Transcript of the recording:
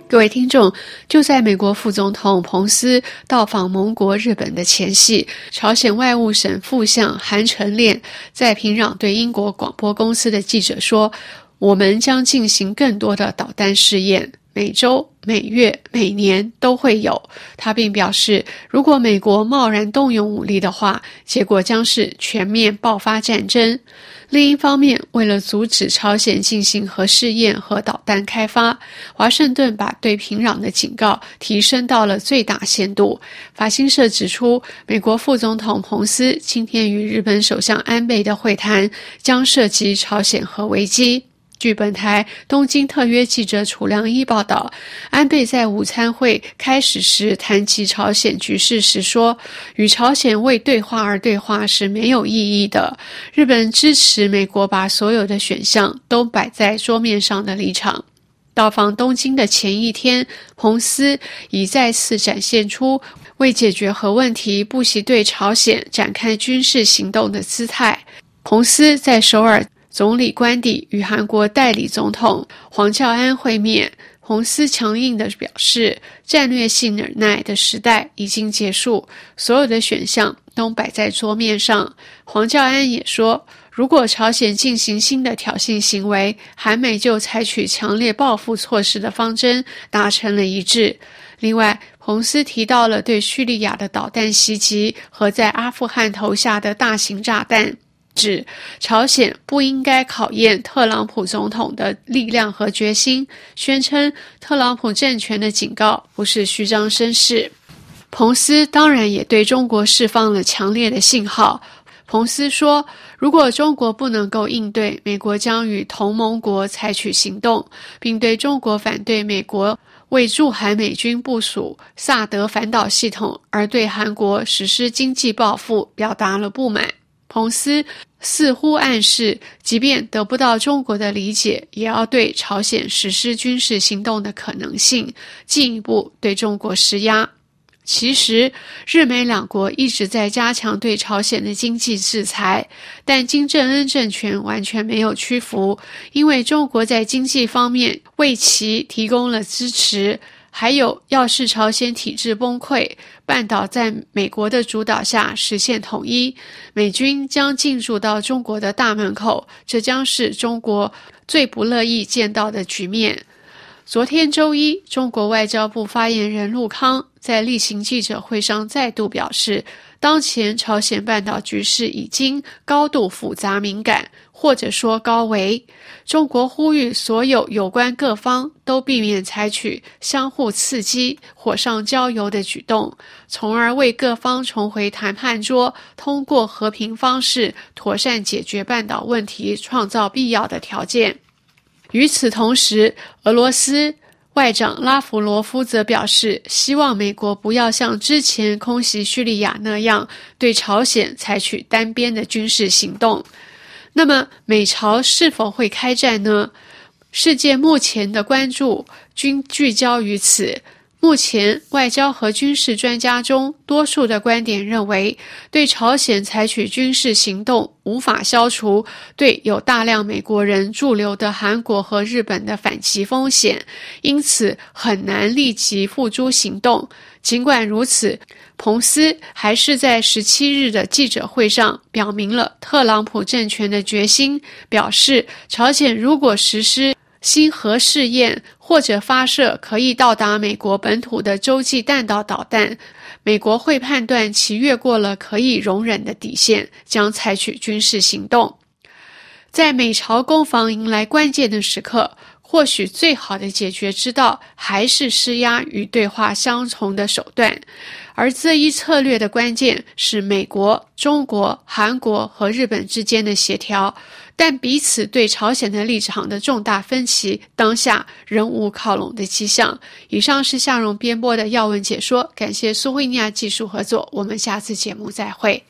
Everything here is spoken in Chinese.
各位听众，就在美国副总统彭斯到访盟国日本的前夕，朝鲜外务省副相韩成炼在平壤对英国广播公司的记者说，我们将进行更多的导弹试验，每周、每月、每年都会有。他并表示，如果美国贸然动用武力的话，结果将是全面爆发战争。另一方面，为了阻止朝鲜进行核试验和导弹开发，华盛顿把对平壤的警告提升到了最大限度。法新社指出，美国副总统彭斯今天与日本首相安倍的会谈将涉及朝鲜核危机。据本台东京特约记者楚良一报道，安倍在午餐会开始时谈及朝鲜局势时说，与朝鲜为对话而对话是没有意义的。日本支持美国把所有的选项都摆在桌面上的立场。到访东京的前一天，彭斯已再次展现出为解决核问题不惜对朝鲜展开军事行动的姿态。彭斯在首尔总理官邸与韩国代理总统黄教安会面，彭斯强硬地表示，战略性忍耐的时代已经结束，所有的选项都摆在桌面上。黄教安也说，如果朝鲜进行新的挑衅行为，韩美就采取强烈报复措施的方针达成了一致。另外，彭斯提到了对叙利亚的导弹袭击和在阿富汗投下的大型炸弹，指朝鲜不应该考验特朗普总统的力量和决心，宣称特朗普政权的警告不是虚张声势。彭斯当然也对中国释放了强烈的信号。彭斯说，如果中国不能够应对，美国将与同盟国采取行动，并对中国反对美国为驻韩美军部署萨德反导系统而对韩国实施经济报复表达了不满。彭斯似乎暗示，即便得不到中国的理解，也要对朝鲜实施军事行动的可能性，进一步对中国施压。其实，日美两国一直在加强对朝鲜的经济制裁，但金正恩政权完全没有屈服，因为中国在经济方面为其提供了支持。还有，要是朝鲜体制崩溃，半岛在美国的主导下实现统一，美军将进驻到中国的大门口，这将是中国最不乐意见到的局面。昨天周一，中国外交部发言人陆康在例行记者会上再度表示，当前朝鲜半岛局势已经高度复杂敏感，或者说高危。中国呼吁所有有关各方都避免采取相互刺激、火上浇油的举动，从而为各方重回谈判桌，通过和平方式妥善解决半岛问题创造必要的条件。与此同时，俄罗斯外长拉夫罗夫则表示，希望美国不要像之前空袭叙利亚那样对朝鲜采取单边的军事行动。那么，美朝是否会开战呢？世界目前的关注均聚焦于此。目前，外交和军事专家中多数的观点认为，对朝鲜采取军事行动无法消除对有大量美国人驻留的韩国和日本的反击风险，因此很难立即付诸行动。尽管如此，彭斯还是在17日的记者会上表明了特朗普政权的决心，表示朝鲜如果实施新核试验或者发射可以到达美国本土的洲际弹道导弹，美国会判断其越过了可以容忍的底线，将采取军事行动。在美朝攻防迎来关键的时刻，或许最好的解决之道还是施压与对话相从的手段，而这一策略的关键是美国、中国、韩国和日本之间的协调，但彼此对朝鲜的立场的重大分歧，当下仍无靠拢的迹象。以上是夏蓉编播的要闻解说，感谢苏慧尼亚技术合作，我们下次节目再会。